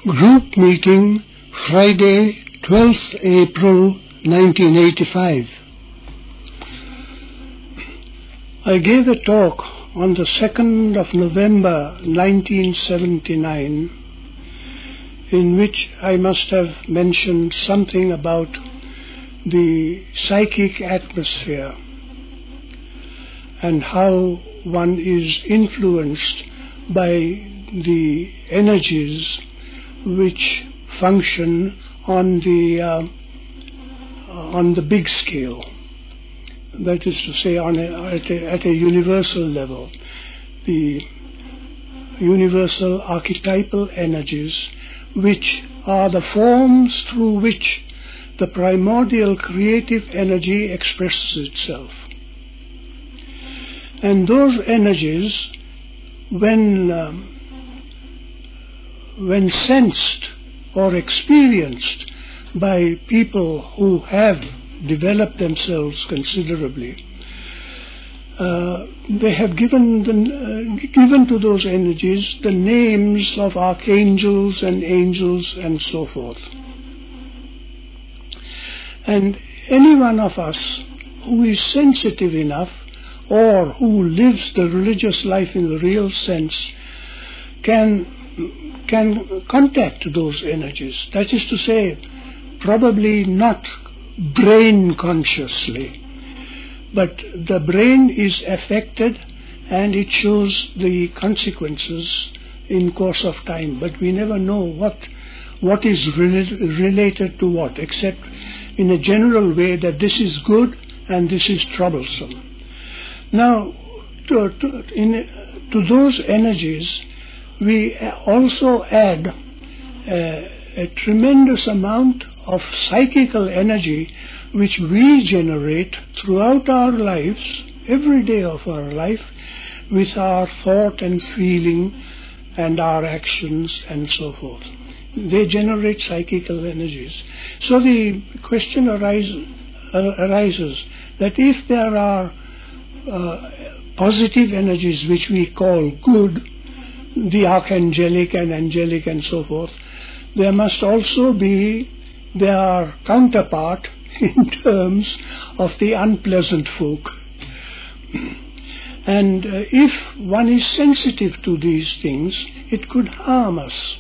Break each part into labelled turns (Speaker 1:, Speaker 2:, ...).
Speaker 1: Group meeting, Friday, 12th April 1985. I gave a talk on the 2nd of November 1979 in which I must have mentioned something about the psychic atmosphere and how one is influenced by the energies which function on the big scale, that is to say at a universal level, the universal archetypal energies which are the forms through which the primordial creative energy expresses itself. And those energies, when sensed or experienced by people who have developed themselves considerably, they have given to those energies the names of archangels and angels and so forth. And any one of us who is sensitive enough or who lives the religious life in the real sense can contact those energies. That is to say, probably not brain consciously, but the brain is affected and it shows the consequences in course of time. But we never know what is related to what, except in a general way that this is good and this is troublesome. Now, to those energies, we also add a tremendous amount of psychical energy which we generate throughout our lives, every day of our life, with our thought and feeling and our actions and so forth. They generate psychical energies. So the question arises that if there are positive energies which we call good, the archangelic and angelic and so forth, there must also be their counterpart in terms of the unpleasant folk. And if one is sensitive to these things, it could harm us.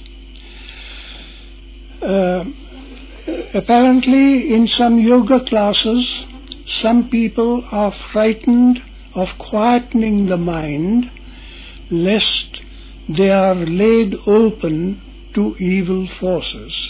Speaker 1: Apparently, in some yoga classes, some people are frightened of quietening the mind lest they are laid open to evil forces.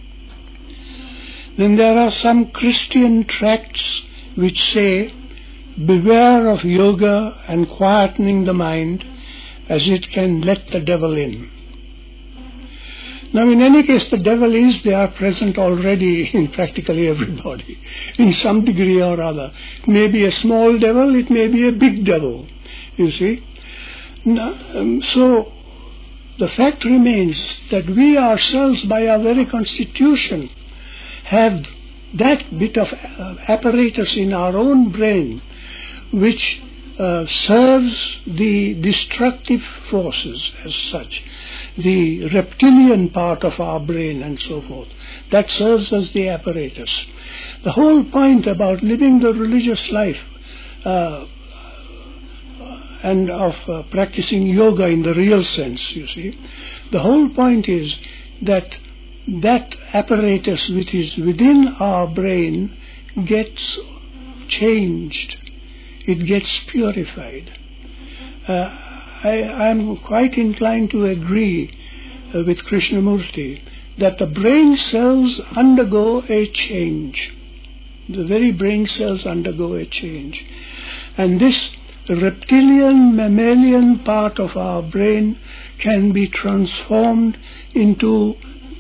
Speaker 1: Then there are some Christian tracts which say, beware of yoga and quietening the mind, as it can let the devil in. Now, in any case, the devil is there present already in practically everybody, in some degree or other. It may be a small devil, it may be a big devil, you see. So, the fact remains that we ourselves, by our very constitution, have that bit of apparatus in our own brain which serves the destructive forces as such. The reptilian part of our brain and so forth, that serves as the apparatus. The whole point about living the religious life and of practicing yoga in the real sense, you see, the whole point is that that apparatus which is within our brain gets changed, it gets purified. I'm quite inclined to agree with Krishnamurti that the brain cells undergo a change. The very brain cells undergo a change. And this reptilian, mammalian part of our brain can be transformed into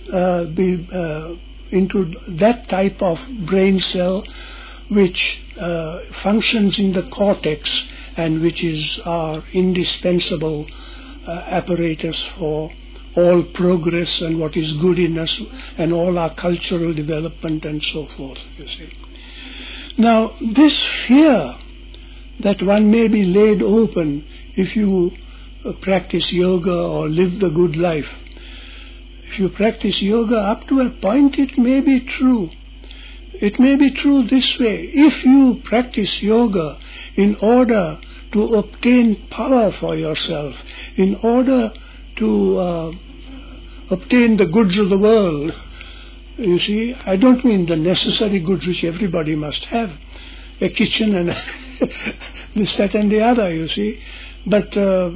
Speaker 1: that type of brain cell which functions in the cortex and which is our indispensable apparatus for all progress and what is good in us and all our cultural development and so forth, you see. Now, this fear that one may be laid open if you practice yoga or live the good life If you practice yoga up to a point, it may be true. It may be true this way. If you practice yoga in order to obtain power for yourself, in order to obtain the goods of the world, you see, I don't mean the necessary goods which everybody must have, a kitchen and this, that and the other, you see, but,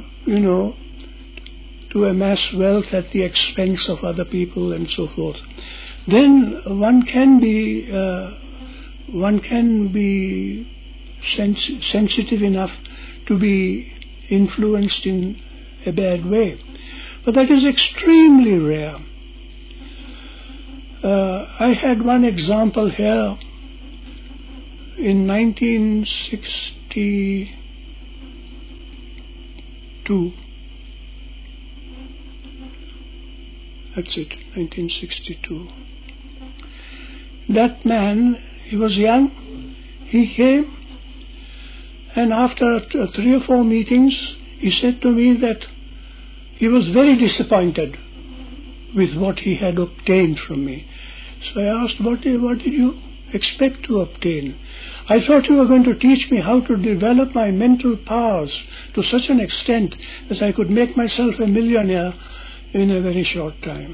Speaker 1: to amass wealth at the expense of other people and so forth, then one can be sensitive enough to be influenced in a bad way. But that is extremely rare. I had one example here in 1962. That's it, 1962. That man, he was young, he came, and after 3 or 4 meetings, he said to me that he was very disappointed with what he had obtained from me. So I asked, what did you expect to obtain? I thought you were going to teach me how to develop my mental powers to such an extent that I could make myself a millionaire in a very short time.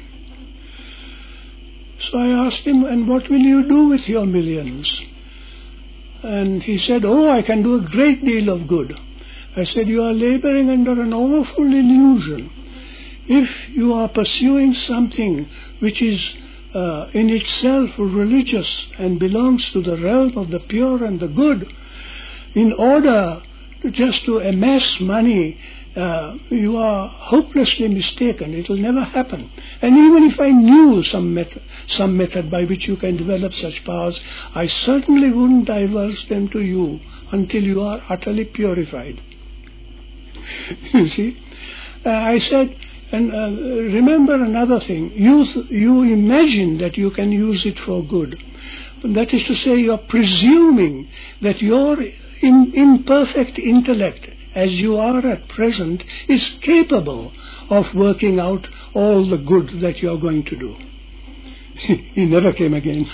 Speaker 1: So I asked him, and what will you do with your millions? And he said, I can do a great deal of good. I said, you are laboring under an awful illusion. If you are pursuing something which is in itself religious and belongs to the realm of the pure and the good, in order just to amass money, you are hopelessly mistaken. It will never happen. And even if I knew some method by which you can develop such powers, I certainly wouldn't divulge them to you until you are utterly purified. You see? I said, and remember another thing. You imagine that you can use it for good. That is to say, you are presuming that your imperfect intellect, as you are at present, is capable of working out all the good that you are going to do. He never came again.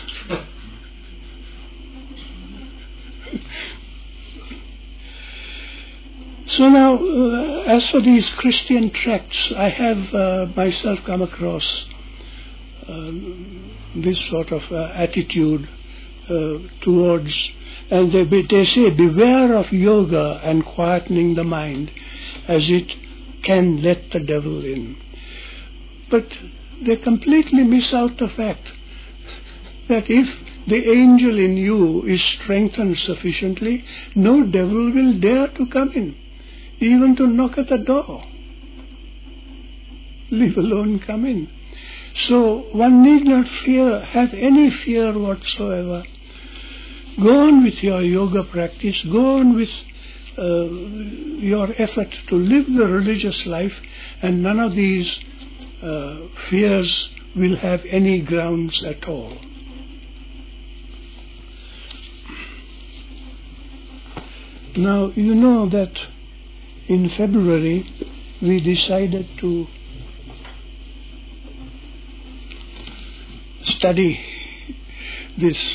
Speaker 1: So now, as for these Christian tracts, I have myself come across this sort of attitude towards, and they say, beware of yoga and quietening the mind, as it can let the devil in. But they completely miss out the fact that if the angel in you is strengthened sufficiently, no devil will dare to come in, even to knock at the door, leave alone come in. So one need not have any fear whatsoever. Go on with your yoga practice, go on with your effort to live the religious life, and none of these fears will have any grounds at all. Now, you know that in February we decided to study this.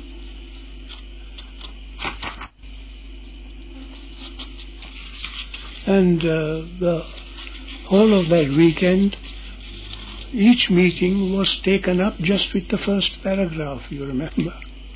Speaker 1: And the whole of that weekend, each meeting was taken up just with the first paragraph, you remember.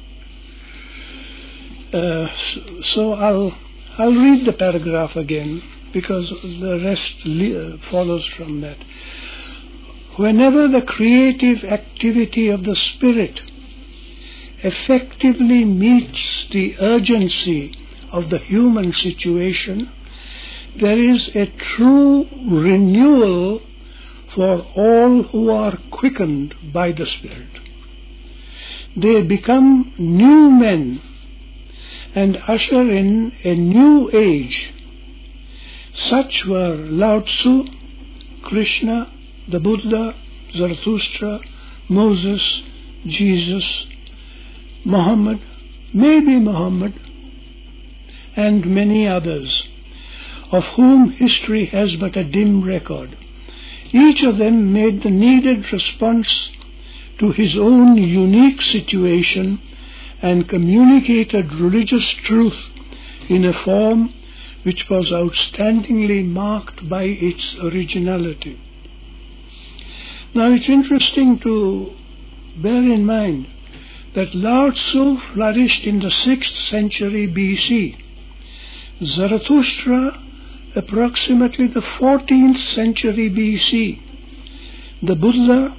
Speaker 1: So I'll read the paragraph again, because the rest follows from that. Whenever the creative activity of the spirit effectively meets the urgency of the human situation, there is a true renewal for all who are quickened by the Spirit. They become new men and usher in a new age. Such were Lao Tzu, Krishna, the Buddha, Zarathustra, Moses, Jesus, Muhammad, maybe Muhammad, and many others, of whom history has but a dim record. Each of them made the needed response to his own unique situation and communicated religious truth in a form which was outstandingly marked by its originality. Now it's interesting to bear in mind that Lao Tzu flourished in the 6th century BC, Zarathustra approximately the 14th century BC. The Buddha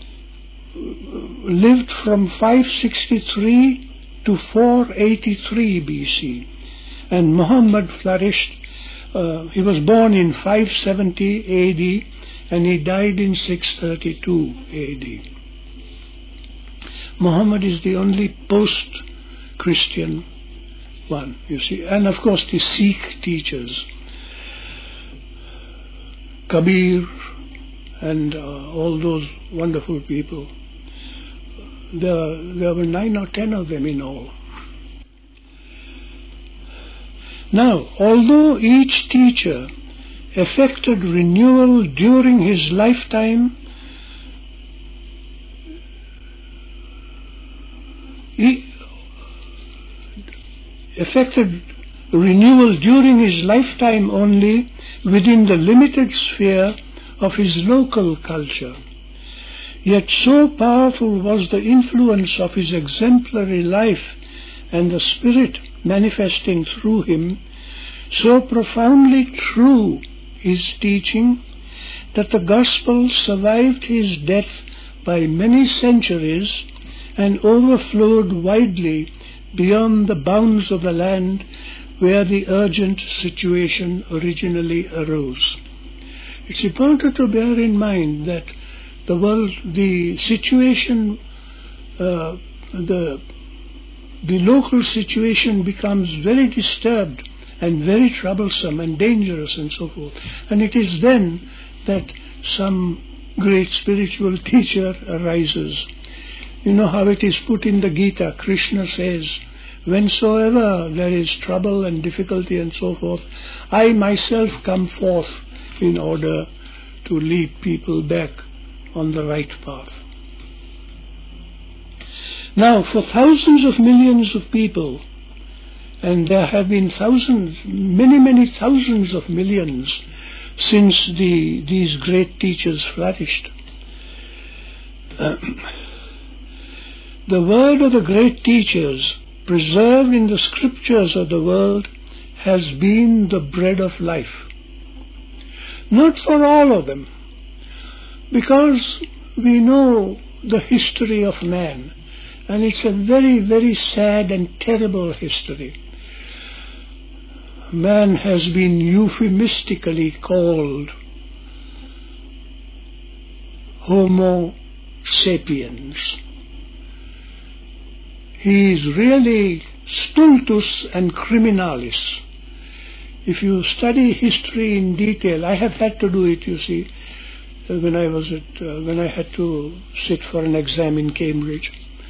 Speaker 1: lived from 563 to 483 BC, and Muhammad flourished. He was born in 570 AD and he died in 632 AD. Muhammad is the only post-Christian one, you see, and of course the Sikh teachers, Kabir and all those wonderful people. There were 9 or 10 of them in all. Now, although each teacher effected renewal during his lifetime, only within the limited sphere of his local culture. Yet so powerful was the influence of his exemplary life and the spirit manifesting through him, so profoundly true his teaching, that the gospel survived his death by many centuries and overflowed widely beyond the bounds of the land where the urgent situation originally arose. It's important to bear in mind that the situation, the local situation becomes very disturbed and very troublesome and dangerous and so forth. And it is then that some great spiritual teacher arises. You know how it is put in the Gita. Krishna says, whensoever there is trouble and difficulty and so forth, I myself come forth in order to lead people back on the right path. Now, for thousands of millions of people, and there have been thousands, many thousands of millions since these great teachers flourished, the word of the great teachers preserved in the scriptures of the world has been the bread of life. Not for all of them, because we know the history of man, and it's a very, very sad and terrible history. Man has been euphemistically called Homo sapiens. He is really stultus and criminalis. If you study history in detail, I have had to do it, you see, when I had to sit for an exam in Cambridge.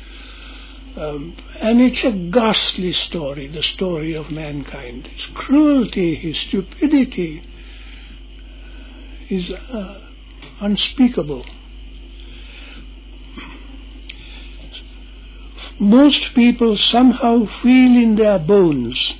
Speaker 1: And it's a ghastly story, the story of mankind. His cruelty, his stupidity is unspeakable. Most people somehow feel in their bones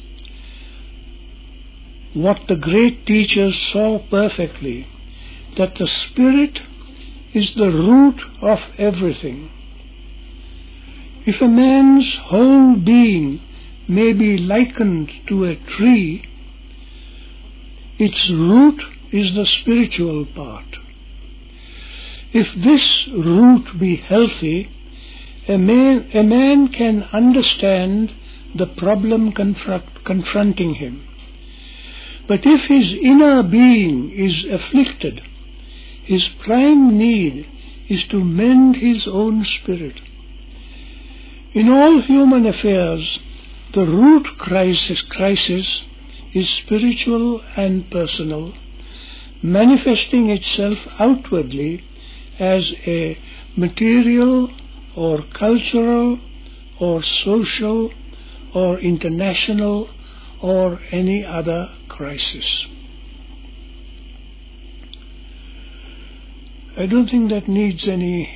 Speaker 1: what the great teachers saw perfectly, that the spirit is the root of everything. If a man's whole being may be likened to a tree, its root is the spiritual part. If this root be healthy, a man can understand the problem confronting him. But if his inner being is afflicted, his prime need is to mend his own spirit. In all human affairs, the root crisis is spiritual and personal, manifesting itself outwardly as a material or cultural or social or international or any other crisis. I don't think that needs any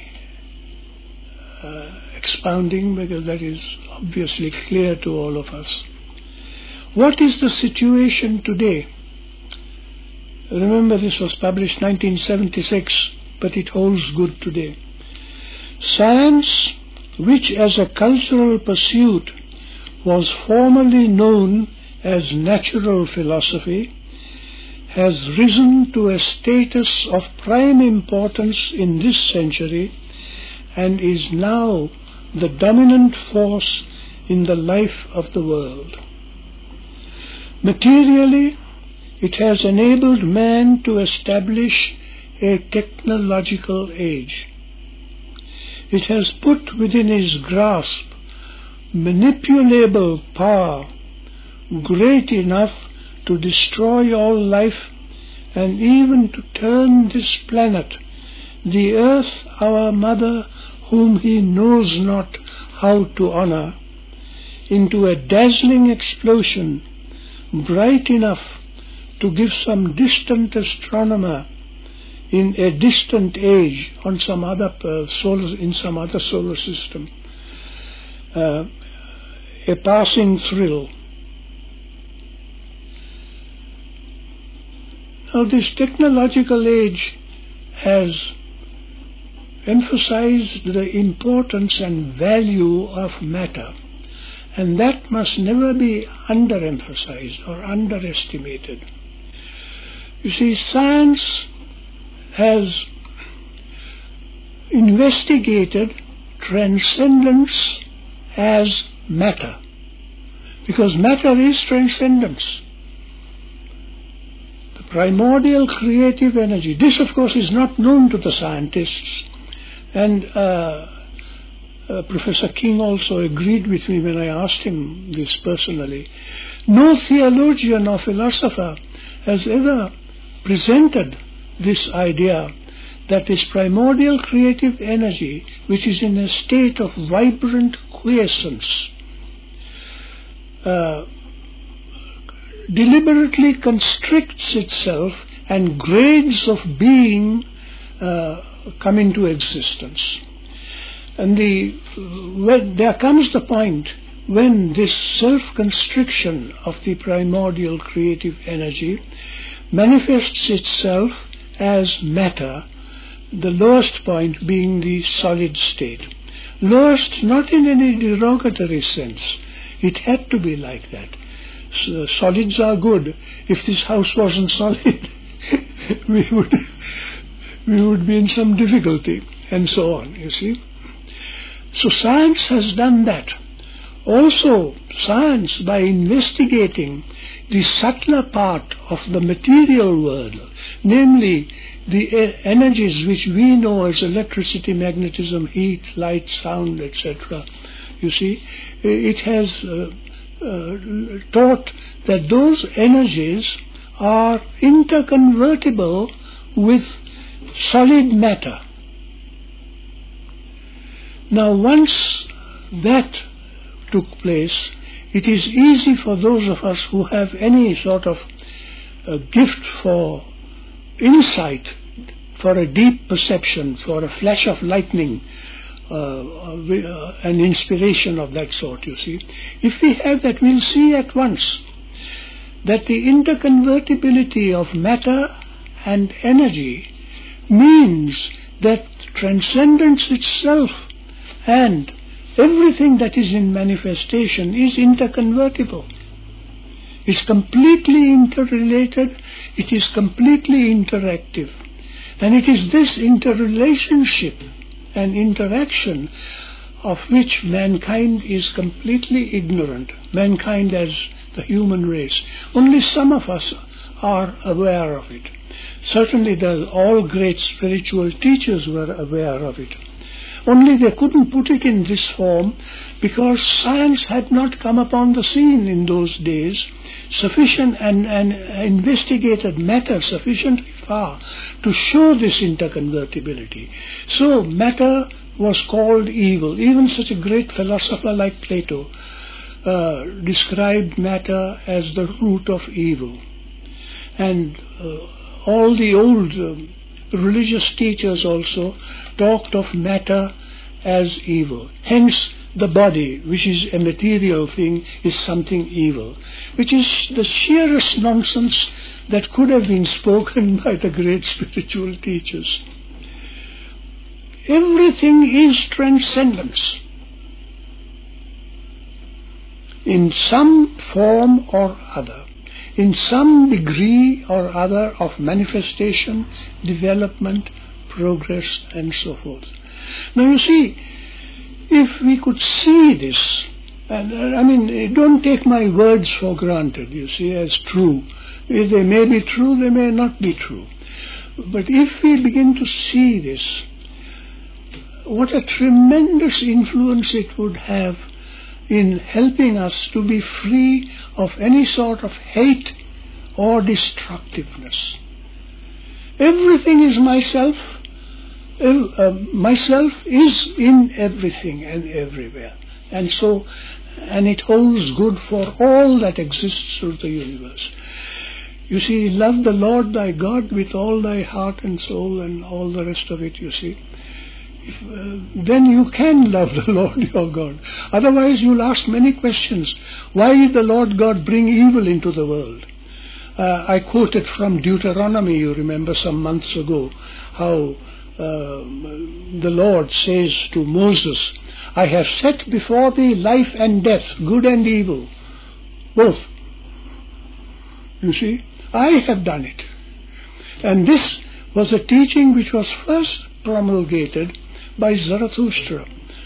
Speaker 1: expounding, because that is obviously clear to all of us. What is the situation today? Remember, this was published 1976, but it holds good today. Science, which as a cultural pursuit was formerly known as natural philosophy, has risen to a status of prime importance in this century and is now the dominant force in the life of the world. Materially, it has enabled man to establish a technological age. It has put within his grasp manipulable power great enough to destroy all life and even to turn this planet, the earth, our mother, whom he knows not how to honor, into a dazzling explosion bright enough to give some distant astronomer in a distant age on some other solar system a passing thrill. Now, this technological age has emphasized the importance and value of matter, and that must never be underemphasized or underestimated. You see, science has investigated transcendence as matter, because matter is transcendence. The primordial creative energy. This, of course, is not known to the scientists, and Professor King also agreed with me when I asked him this personally. No theologian or philosopher has ever presented this idea that this primordial creative energy, which is in a state of vibrant quiescence, deliberately constricts itself and grades of being come into existence. And there comes the point when this self-constriction of the primordial creative energy manifests itself as matter, the lowest point being the solid state. Lowest not in any derogatory sense. It had to be like that. So solids are good. If this house wasn't solid, we would be in some difficulty, and so on, you see. So science has done that. Also, science, by investigating the subtler part of the material world, namely the energies which we know as electricity, magnetism, heat, light, sound, etc., you see, it has taught that those energies are interconvertible with solid matter. Now, once that took place, it is easy for those of us who have any sort of gift for insight, for a deep perception, for a flash of lightning, an inspiration of that sort, you see. If we have that, we'll see at once that the interconvertibility of matter and energy means that transcendence itself and everything that is in manifestation is interconvertible. It's completely interrelated, it is completely interactive. And it is this interrelationship and interaction of which mankind is completely ignorant. Mankind as the human race. Only some of us are aware of it. Certainly all great spiritual teachers were aware of it. Only they couldn't put it in this form because science had not come upon the scene in those days, sufficient and investigated matter sufficiently far to show this interconvertibility. So matter was called evil. Even such a great philosopher like Plato described matter as the root of evil. And all the old religious teachers also talked of matter as evil. Hence, the body, which is a material thing, is something evil, which is the sheerest nonsense that could have been spoken by the great spiritual teachers. Everything is transcendence, in some form or other, in some degree or other of manifestation, development, progress, and so forth. Now you see, if we could see this, and don't take my words for granted, you see, as true. If they may be true, they may not be true. But if we begin to see this, what a tremendous influence it would have in helping us to be free of any sort of hate or destructiveness. Everything is myself. Myself is in everything and everywhere. And it holds good for all that exists through the universe. You see, love the Lord thy God with all thy heart and soul and all the rest of it, you see. Then you can love the Lord your God. Otherwise you'll ask many questions. Why did the Lord God bring evil into the world? I quoted from Deuteronomy, you remember, some months ago, how the Lord says to Moses, I have set before thee life and death, good and evil, both. You see, I have done it. And this was a teaching which was first promulgated by Zarathustra,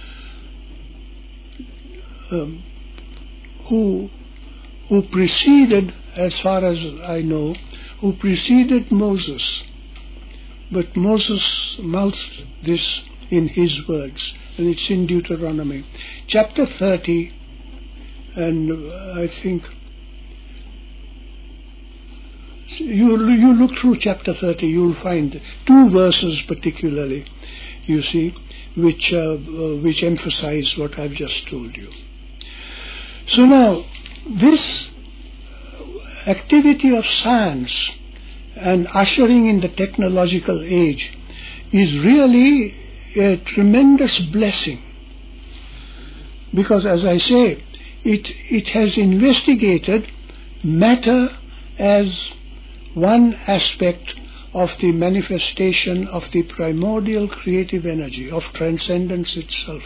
Speaker 1: who preceded, as far as I know, who preceded Moses. But Moses mouthed this in his words, and it's in Deuteronomy. Chapter 30, and I think you look through chapter 30, you'll find 2 verses particularly, you see, which emphasize what I've just told you. So now, this activity of science and ushering in the technological age is really a tremendous blessing, because, as I say, it has investigated matter as one aspect of the manifestation of the primordial creative energy, of transcendence itself.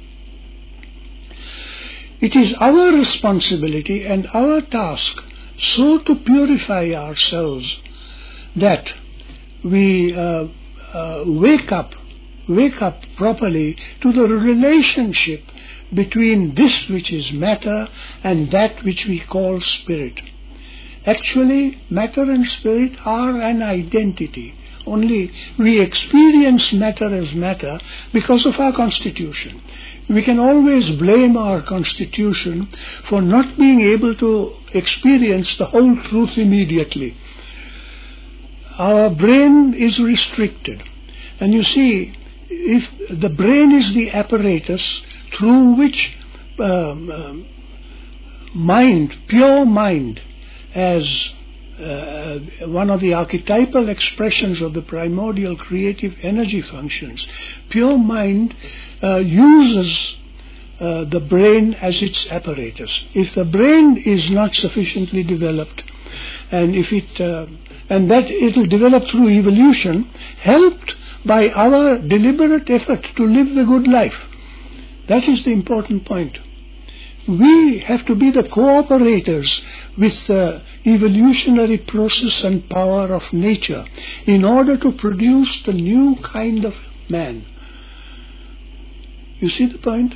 Speaker 1: It is our responsibility and our task so to purify ourselves that we wake up properly to the relationship between this which is matter and that which we call spirit. Actually, matter and spirit are an identity. Only we experience matter as matter because of our constitution. We can always blame our constitution for not being able to experience the whole truth immediately. Our brain is restricted. And you see, if the brain is the apparatus through which pure mind, as one of the archetypal expressions of the primordial creative energy functions, pure mind uses the brain as its apparatus. If the brain is not sufficiently developed, and that it will develop through evolution, helped by our deliberate effort to live the good life. That is the important point. We have to be the cooperators with the evolutionary process and power of nature in order to produce the new kind of man. You see the point?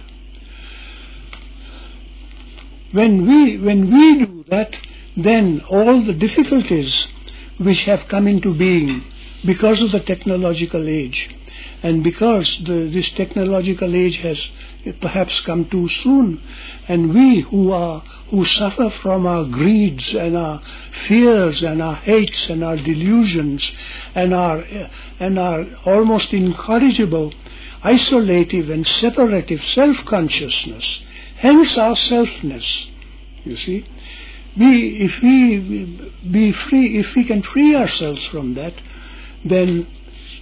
Speaker 1: When we do that, then all the difficulties which have come into being because of the technological age, and because this technological age has perhaps come too soon, and we who suffer from our greeds and our fears and our hates and our delusions and our almost incorrigible isolative and separative self-consciousness, hence our selfness, you see. If we can free ourselves from that, then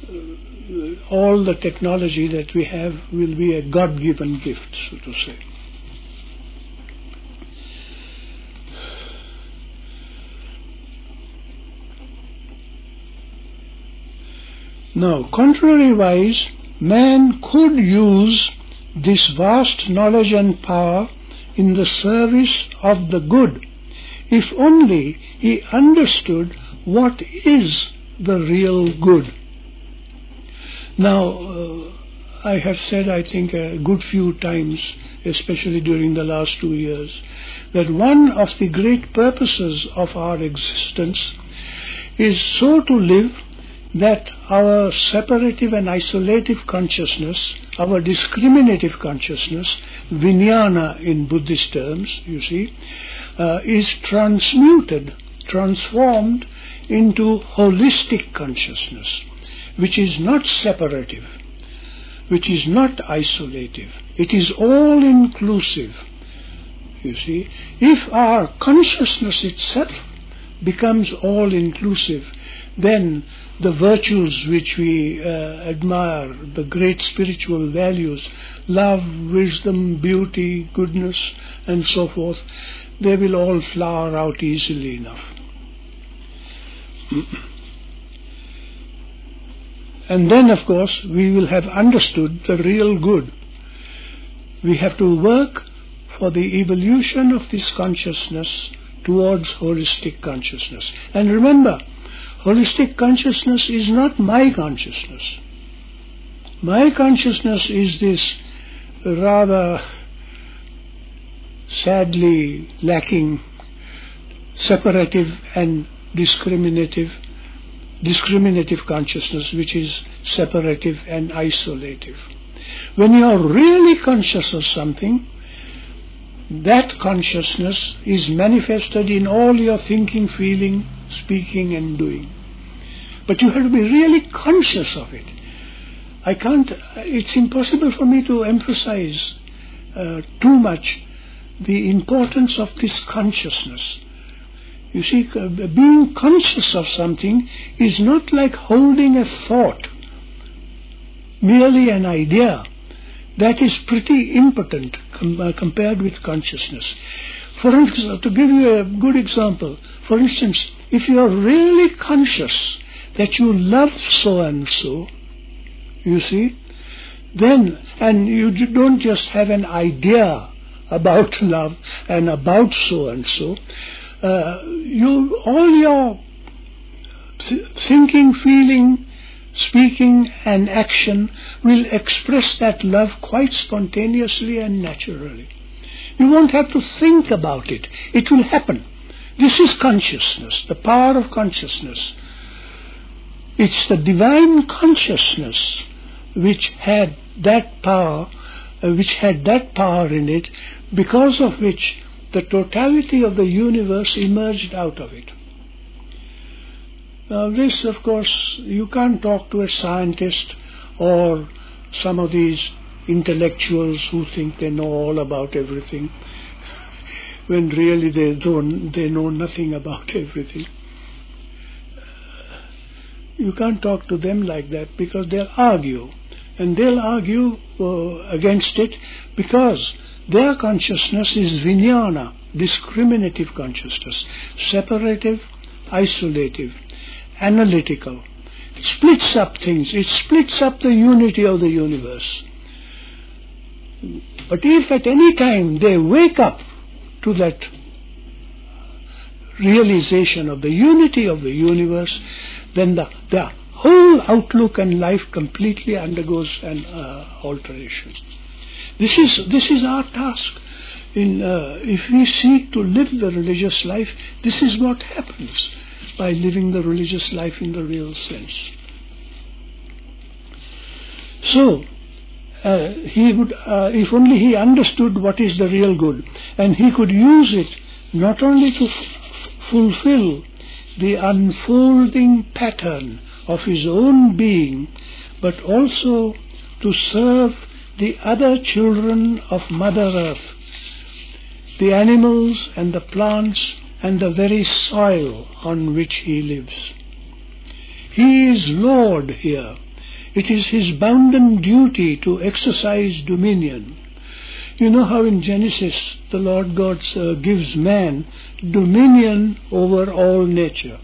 Speaker 1: all the technology that we have will be a God-given gift, so to say. Now, contrariwise, man could use this vast knowledge and power in the service of the good, if only he understood what is the real good. Now, I have said, I think, a good few times, especially during the last 2 years, that one of the great purposes of our existence is so to live that our separative and isolative consciousness, our discriminative consciousness, vijnana in Buddhist terms, you see, is transformed into holistic consciousness, which is not separative, which is not isolative. It is all-inclusive, you see. If our consciousness itself becomes all-inclusive, then the virtues which we admire, the great spiritual values, love, wisdom, beauty, goodness, and so forth, they will all flower out easily enough. And then, of course, we will have understood the real good. We have to work for the evolution of this consciousness towards holistic consciousness. And remember, holistic consciousness is not my consciousness. My consciousness is this rather sadly lacking separative and discriminative consciousness, which is separative and isolative. When you are really conscious of something, that consciousness is manifested in all your thinking, feeling, speaking and doing. But you have to be really conscious of it. It's impossible for me to emphasize too much the importance of this consciousness. You see, being conscious of something is not like holding a thought, merely an idea. That is pretty impotent compared with consciousness. For instance, to give you a good example, for instance, if you are really conscious that you love so-and-so, you see, then, and you don't just have an idea about love and about so-and-so, all your thinking, feeling, speaking and action will express that love quite spontaneously and naturally. You won't have to think about it. It will happen. This is consciousness, the power of consciousness. It's the divine consciousness which had that power in it, because of which the totality of the universe emerged out of it. Now this, of course, you can't talk to a scientist or some of these intellectuals who think they know all about everything, when really they know nothing about everything. You can't talk to them like that, because they'll argue. And they'll argue against it because their consciousness is vijnana, discriminative consciousness, separative, isolative, analytical. It splits up things. It splits up the unity of the universe. But if at any time they wake up to that realization of the unity of the universe, then the whole outlook and life completely undergoes an alteration. This is our task. If we seek to live the religious life, this is what happens by living the religious life in the real sense. So, he would, if only he understood what is the real good, and he could use it not only to fulfill the unfolding pattern of his own being, but also to serve the other children of Mother Earth, the animals and the plants and the very soil on which he lives. He is Lord here, It is his bounden duty to exercise dominion. You know how in Genesis the Lord God gives man dominion over all nature,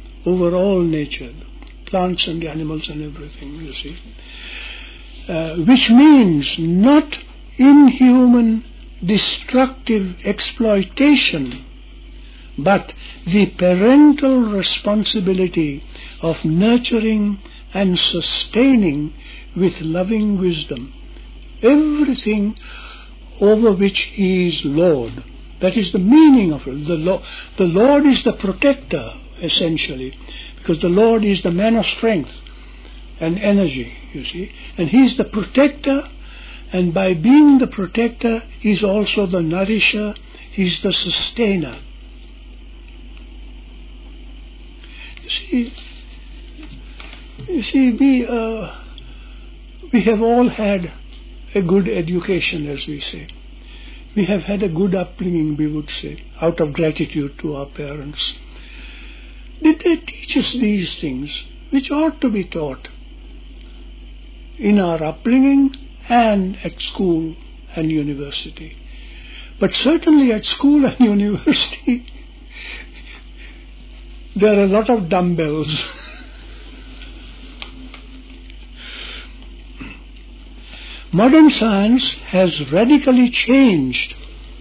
Speaker 1: plants and animals and everything, you see. Which means not inhuman, destructive exploitation, but the parental responsibility of nurturing and sustaining with loving wisdom everything over which he is Lord. That is the meaning of it. The Lord is the protector, essentially, because the Lord is the man of strength and energy, you see. And he is the protector, and by being the protector, he is also the nourisher, he is the sustainer. You see, we have all had a good education, as we say. We have had a good upbringing, we would say, out of gratitude to our parents. Did they teach us these things, which ought to be taught in our upbringing and at school and university? But certainly at school and university, there are a lot of dumbbells. Modern science has radically changed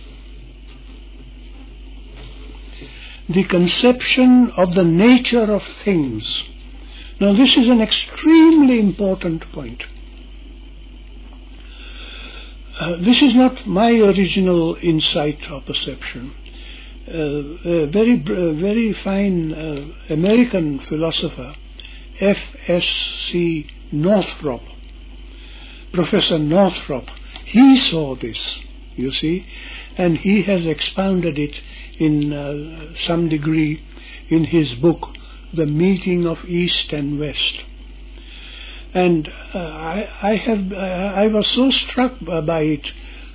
Speaker 1: the conception of the nature of things. Now this is an extremely important point. This is not my original insight or perception. A very fine American philosopher, F.S.C. Northrop, Professor Northrop, he saw this, you see, and he has expounded it in some degree in his book, The Meeting of East and West. And I was so struck by it,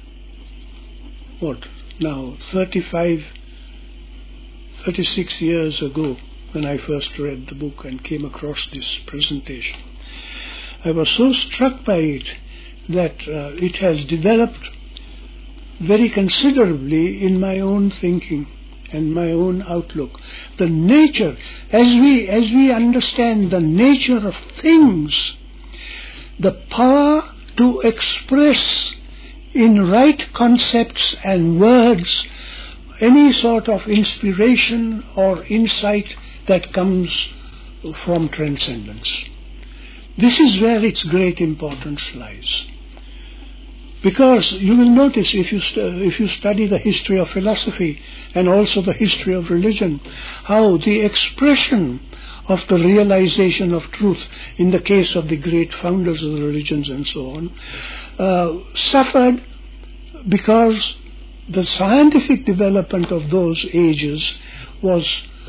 Speaker 1: 36 years ago, when I first read the book and came across this presentation. I was so struck by it that it has developed very considerably in my own thinking and my own outlook. The nature, as we understand the nature of things, the power to express in right concepts and words any sort of inspiration or insight that comes from transcendence. This is where its great importance lies. Because you will notice if you study the history of philosophy and also the history of religion, how the expression of the realization of truth in the case of the great founders of the religions and so on suffered because the scientific development of those ages was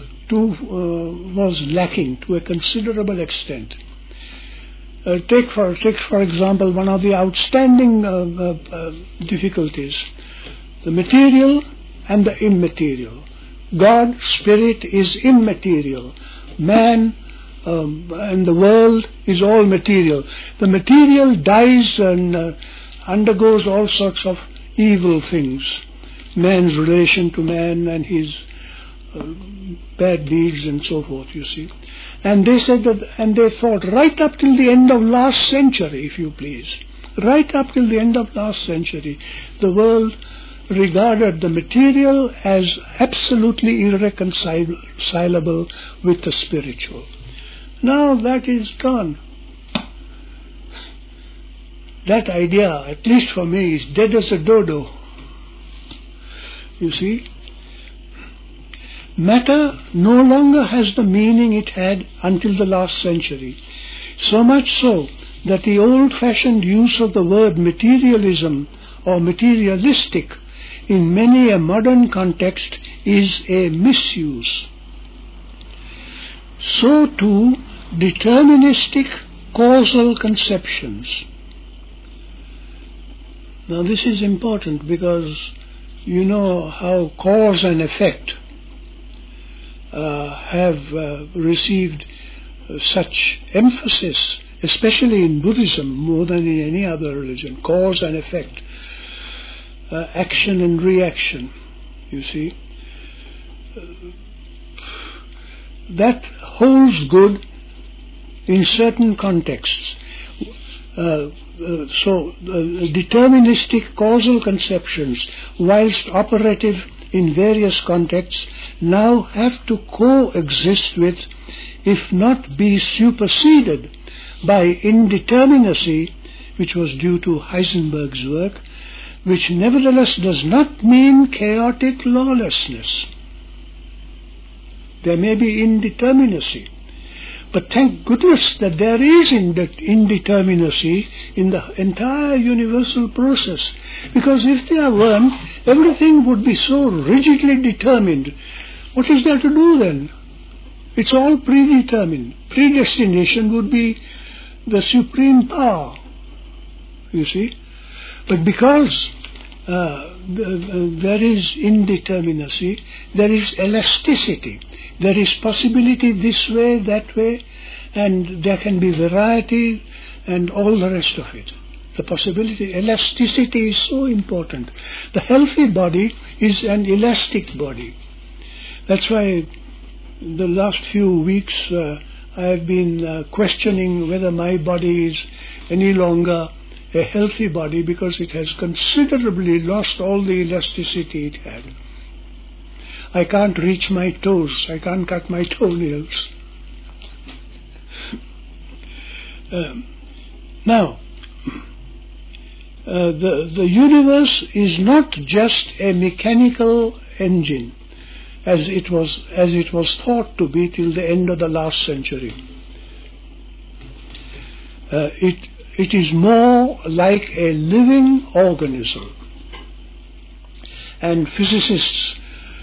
Speaker 1: lacking to a considerable extent. Take for example one of the outstanding difficulties, the material and the immaterial. God, spirit, is immaterial. Man and the world is all material. The material dies and undergoes all sorts of evil things. Man's relation to man and his bad deeds and so forth, you see. And they said that, and they thought right up till the end of last century, if you please, right up till the end of last century, the world regarded the material as absolutely irreconcilable with the spiritual. Now that is gone. That idea, at least for me, is dead as a dodo. You see? Matter no longer has the meaning it had until the last century. So much so that the old-fashioned use of the word materialism or materialistic in many a modern context is a misuse. So too, deterministic causal conceptions. Now this is important because you know how cause and effect have received such emphasis, especially in Buddhism more than in any other religion, cause and effect, action and reaction, you see. That holds good in certain contexts. Deterministic causal conceptions, whilst operative in various contexts, now have to coexist with, if not be superseded by, indeterminacy, which was due to Heisenberg's work, which nevertheless does not mean chaotic lawlessness. There may be indeterminacy, but thank goodness that there is indeterminacy in the entire universal process, because if there weren't, everything would be so rigidly determined. What is there to do then? It's all predetermined. Predestination would be the supreme power, you see. But because there is indeterminacy, there is elasticity, there is possibility this way, that way, and there can be variety and all the rest of it. The possibility, elasticity is so important. The healthy body is an elastic body. That's why the last few weeks I have been questioning whether my body is any longer a healthy body, because it has considerably lost all the elasticity it had. I can't reach my toes. I can't cut my toenails. Now, the universe is not just a mechanical engine, as it was thought to be till the end of the last century. It is more like a living organism. And physicists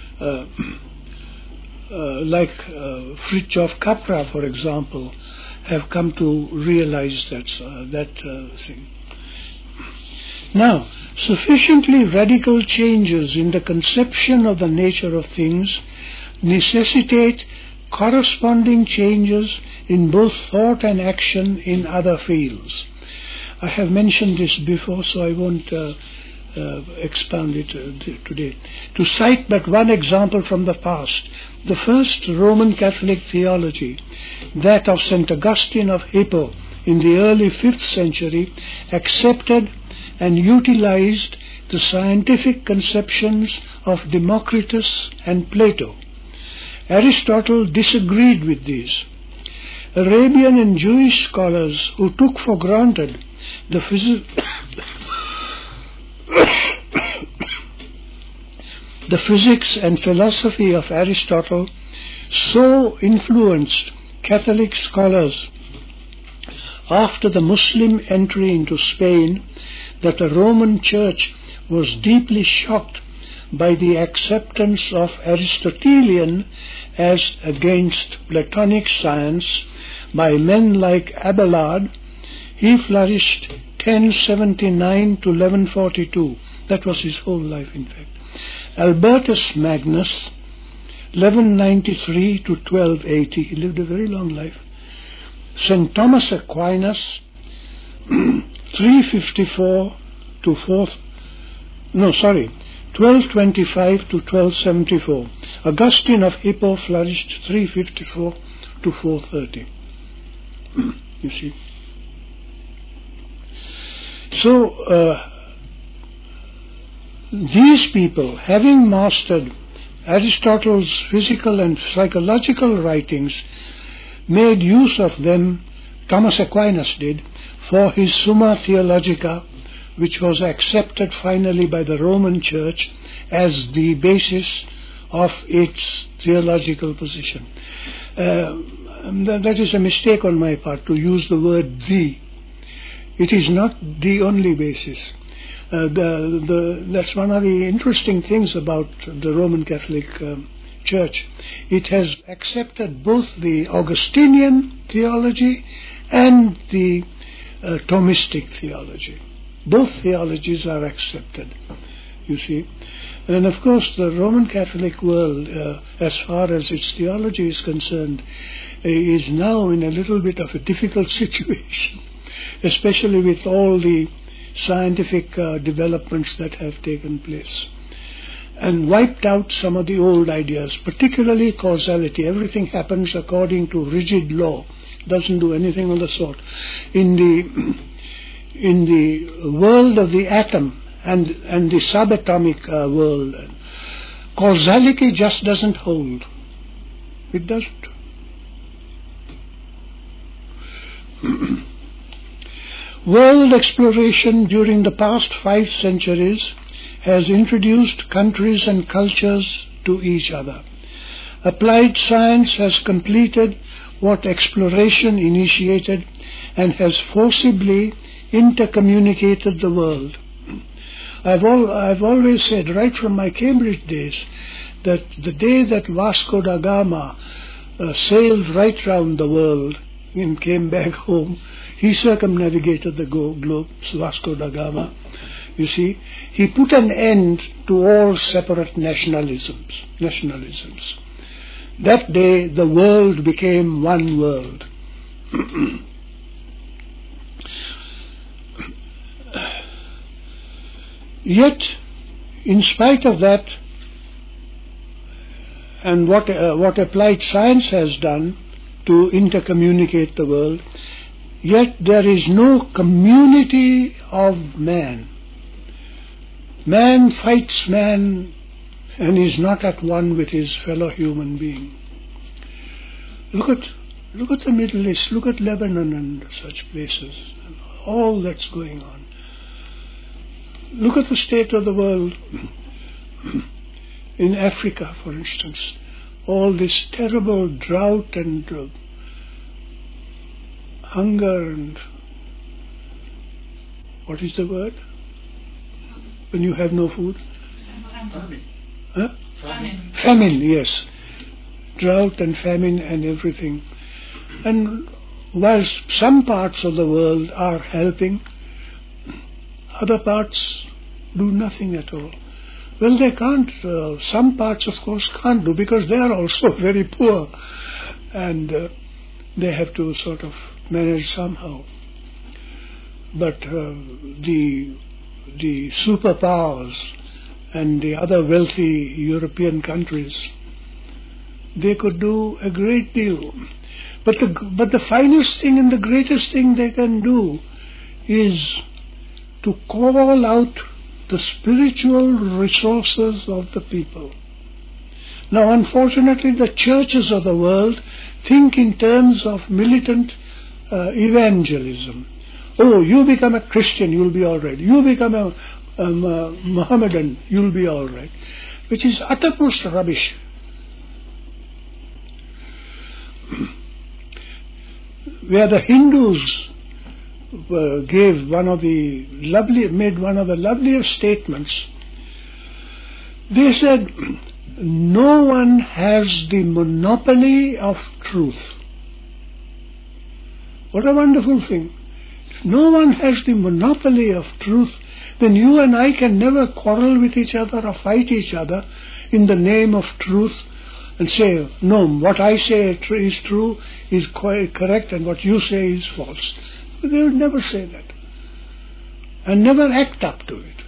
Speaker 1: like Fritjof Capra, for example, have come to realize that thing. Now, sufficiently radical changes in the conception of the nature of things necessitate corresponding changes in both thought and action in other fields. I have mentioned this before, so I won't expound it today. To cite but one example from the past, the first Roman Catholic theology, that of St. Augustine of Hippo in the early 5th century, accepted and utilized the scientific conceptions of Democritus and Plato. Aristotle disagreed with these. Arabian and Jewish scholars who took for granted the physics and philosophy of Aristotle so influenced Catholic scholars after the Muslim entry into Spain that the Roman Church was deeply shocked by the acceptance of Aristotelian as against Platonic science by men like Abelard. He flourished 1079 to 1142. That was his whole life, in fact. Albertus Magnus, 1193 to 1280. He lived a very long life. St. Thomas Aquinas, 354 to 1225 to 1274. Augustine of Hippo flourished 354 to 430. You see. So, these people, having mastered Aristotle's physical and psychological writings, made use of them, Thomas Aquinas did, for his Summa Theologica, which was accepted finally by the Roman Church as the basis of its theological position. That is a mistake on my part to use the word "the." It is not the only basis. That's one of the interesting things about the Roman Catholic Church. It has accepted both the Augustinian theology and the Thomistic theology. Both theologies are accepted, you see. And of course the Roman Catholic world, as far as its theology is concerned, is now in a little bit of a difficult situation, especially with all the scientific developments that have taken place, and wiped out some of the old ideas, particularly causality. Everything happens according to rigid law, doesn't do anything of the sort. In the world of the atom and the subatomic world, causality just doesn't hold. It doesn't. World exploration during the past 5 centuries has introduced countries and cultures to each other. Applied science has completed what exploration initiated and has forcibly intercommunicated the world. I've always said, right from my Cambridge days, that the day that Vasco da Gama sailed right round the world and came back home, he circumnavigated the globe, Vasco da Gama. You see, he put an end to all separate nationalisms. That day, the world became one world. Yet, in spite of that, and what applied science has done to intercommunicate the world, yet there is no community of man. Man fights man and is not at one with his fellow human being. Look at the Middle East, look at Lebanon and such places, and all that's going on. Look at the state of the world in Africa, for instance. All this terrible drought and hunger and what is the word? When you have no food?
Speaker 2: Famine.
Speaker 1: Huh? Famine, yes. Drought and famine and everything. And whilst some parts of the world are helping, other parts do nothing at all. Well, they can't. Some parts, of course, can't do because they are also very poor, and they have to sort of manage somehow. But the superpowers and the other wealthy European countries, they could do a great deal. But the finest thing and the greatest thing they can do is to call out the spiritual resources of the people. Now, unfortunately, the churches of the world think in terms of militant evangelism. Oh, you become a Christian, you'll be all right. You become a Mohammedan, you'll be all right. Which is uttermost rubbish. Where the Hindus made one of the loveliest statements. They said, no one has the monopoly of truth. What a wonderful thing. If no one has the monopoly of truth, then you and I can never quarrel with each other or fight each other in the name of truth and say, no, what I say is true, is correct, and what you say is false. They would never say that and never act up to it.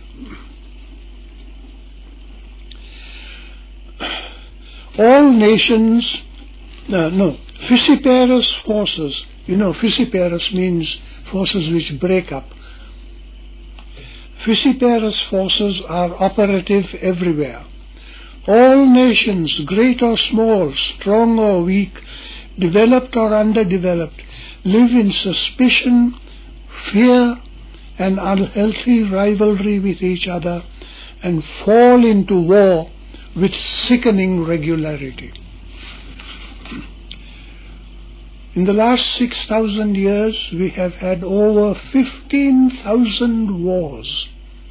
Speaker 1: All nations, Fissiparous forces. You know, Fissiparous means forces which break up. Fissiparous forces are operative everywhere. All nations, great or small, strong or weak, developed or underdeveloped, live in suspicion, fear, and unhealthy rivalry with each other, and fall into war with sickening regularity. In the last 6,000 years, we have had over 15,000 wars.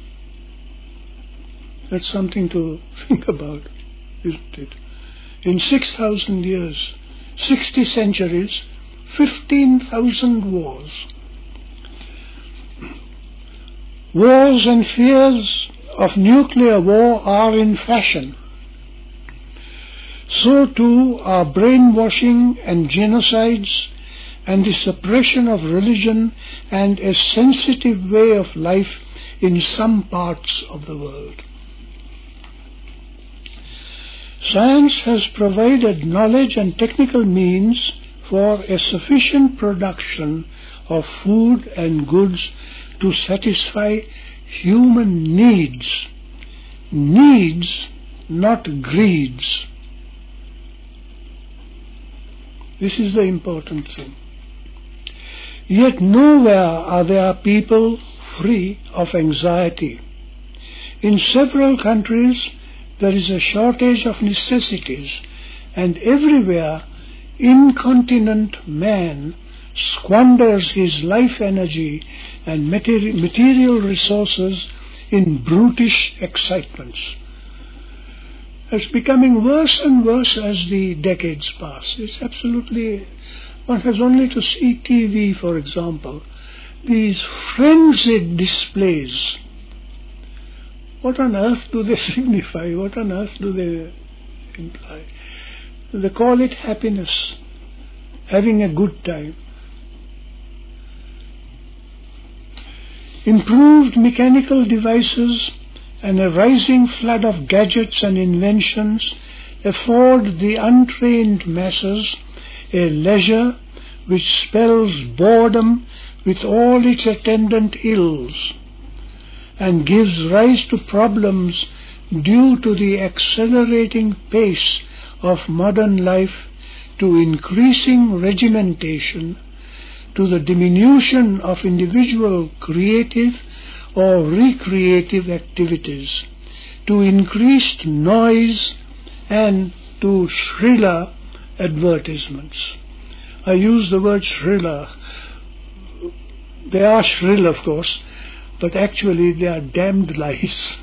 Speaker 1: That's something to think about, isn't it? In 6,000 years, 60 centuries, 15,000 wars. Wars and fears of nuclear war are in fashion, so too are brainwashing and genocides and the suppression of religion and a sensitive way of life in some parts of the world. Science has provided knowledge and technical means for a sufficient production of food and goods to satisfy human needs. Needs, not greeds. This is the important thing. Yet nowhere are there people free of anxiety. In several countries there is a shortage of necessities, and everywhere incontinent man squanders his life energy and material resources in brutish excitements. It's becoming worse and worse as the decades pass. It's absolutely, one has only to see TV, for example. These frenzied displays. What on earth do they signify? What on earth do they imply? They call it happiness, having a good time. Improved mechanical devices and a rising flood of gadgets and inventions afford the untrained masses a leisure which spells boredom with all its attendant ills, and gives rise to problems due to the accelerating pace of modern life, to increasing regimentation, to the diminution of individual creative or recreative activities, to increased noise, and to shriller advertisements. I use the word shriller. They are shrill, of course, but actually they are damned lies.